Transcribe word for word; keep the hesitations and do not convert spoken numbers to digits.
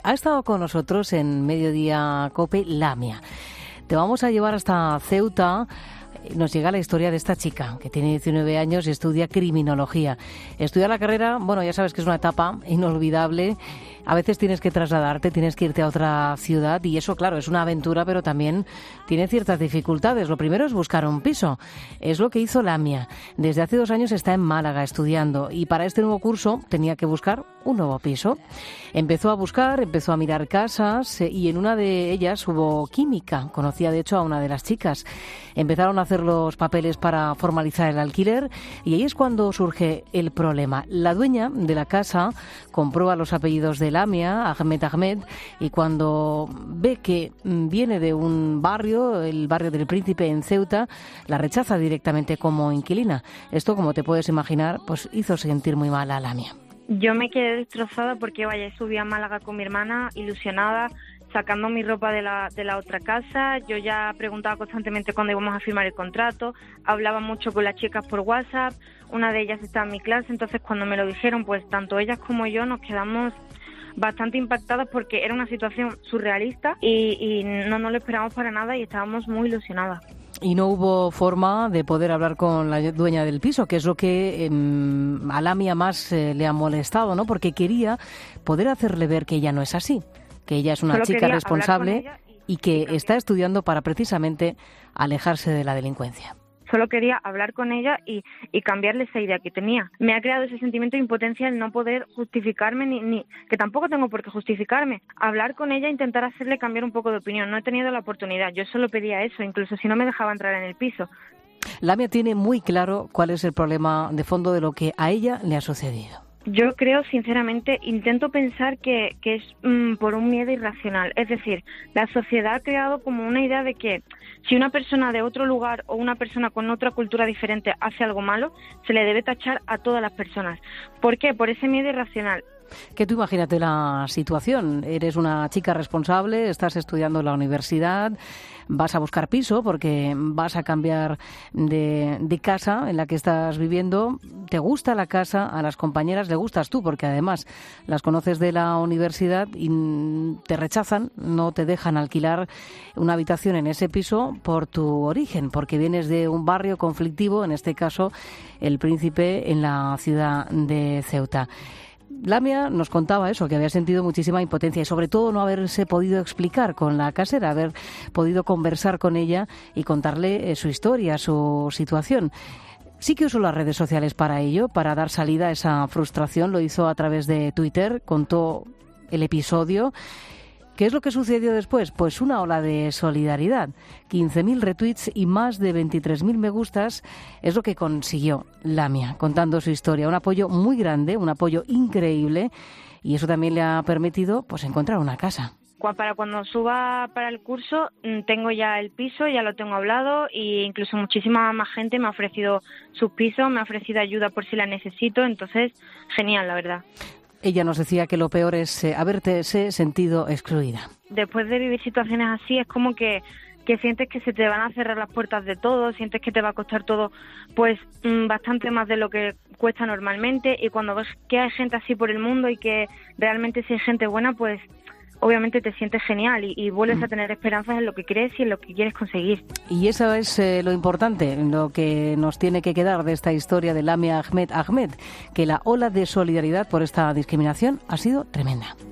Ha estado con nosotros en Mediodía COPE Lamia. Te vamos a llevar hasta Ceuta. Nos llega la historia de esta chica que tiene diecinueve años y estudia criminología. Estudiar la carrera, bueno, ya sabes que es una etapa inolvidable. A veces tienes que trasladarte, tienes que irte a otra ciudad y eso, claro, es una aventura, pero también tiene ciertas dificultades. Lo primero es buscar un piso. Es lo que hizo Lamia. Desde hace dos años está en Málaga estudiando y para este nuevo curso tenía que buscar un nuevo piso. Empezó a buscar, empezó a mirar casas y en una de ellas hubo química. Conocía de hecho a una de las chicas. Empezaron a hacer los papeles para formalizar el alquiler y ahí es cuando surge el problema. La dueña de la casa comprueba los apellidos de Lamia, Ahmed Ahmed, y cuando ve que viene de un barrio, el barrio del Príncipe en Ceuta, la rechaza directamente como inquilina. Esto, como te puedes imaginar, pues hizo sentir muy mal a Lamia. Yo me quedé destrozada porque, vaya, subí a Málaga con mi hermana, ilusionada, sacando mi ropa de la, de la otra casa. Yo ya preguntaba constantemente cuándo íbamos a firmar el contrato, hablaba mucho con las chicas por WhatsApp, una de ellas estaba en mi clase, entonces cuando me lo dijeron, pues tanto ellas como yo nos quedamos bastante impactadas porque era una situación surrealista y, y no nos lo esperábamos para nada y estábamos muy ilusionadas. Y no hubo forma de poder hablar con la dueña del piso, que es lo que eh, a Lamia más eh, le ha molestado, ¿no? Porque quería poder hacerle ver que ella no es así, que ella es una Solo chica responsable y, y que y está estudiando para precisamente alejarse de la delincuencia. Solo quería hablar con ella y, y cambiarle esa idea que tenía. Me ha creado ese sentimiento de impotencia el no poder justificarme, ni, ni que tampoco tengo por qué justificarme. Hablar con ella e intentar hacerle cambiar un poco de opinión. No he tenido la oportunidad. Yo solo pedía eso, incluso si no me dejaba entrar en el piso. Lamia tiene muy claro cuál es el problema de fondo de lo que a ella le ha sucedido. Yo creo, sinceramente, intento pensar que, que es mmm, por un miedo irracional. Es decir, la sociedad ha creado como una idea de que si una persona de otro lugar o una persona con otra cultura diferente hace algo malo, se le debe tachar a todas las personas. ¿Por qué? Por ese miedo irracional. Que tú imagínate la situación. Eres una chica responsable, estás estudiando en la universidad, vas a buscar piso porque vas a cambiar de, de casa en la que estás viviendo. Te gusta la casa, a las compañeras le gustas tú porque además las conoces de la universidad y te rechazan, no te dejan alquilar una habitación en ese piso por tu origen, porque vienes de un barrio conflictivo, en este caso el Príncipe en la ciudad de Ceuta. Lamia nos contaba eso, que había sentido muchísima impotencia y sobre todo no haberse podido explicar con la casera, haber podido conversar con ella y contarle eh, su historia, su situación. Sí que usó las redes sociales para ello, para dar salida a esa frustración. Lo hizo a través de Twitter, contó el episodio. ¿Qué es lo que sucedió después? Pues una ola de solidaridad. quince mil retweets y más de veintitrés mil me gustas es lo que consiguió Lamia, contando su historia. Un apoyo muy grande, un apoyo increíble y eso también le ha permitido pues encontrar una casa. Para cuando suba para el curso tengo ya el piso, ya lo tengo hablado e incluso muchísima más gente me ha ofrecido sus pisos, me ha ofrecido ayuda por si la necesito, entonces genial, la verdad. Ella nos decía que lo peor es eh, haberte sentido excluida. Después de vivir situaciones así es como que, que sientes que se te van a cerrar las puertas de todo, sientes que te va a costar todo pues mmm, bastante más de lo que cuesta normalmente y cuando ves que hay gente así por el mundo y que realmente si hay gente buena pues obviamente te sientes genial y, y vuelves a tener esperanzas en lo que crees y en lo que quieres conseguir. Y eso es eh, lo importante, lo que nos tiene que quedar de esta historia de Lamia Ahmed Ahmed, que la ola de solidaridad por esta discriminación ha sido tremenda.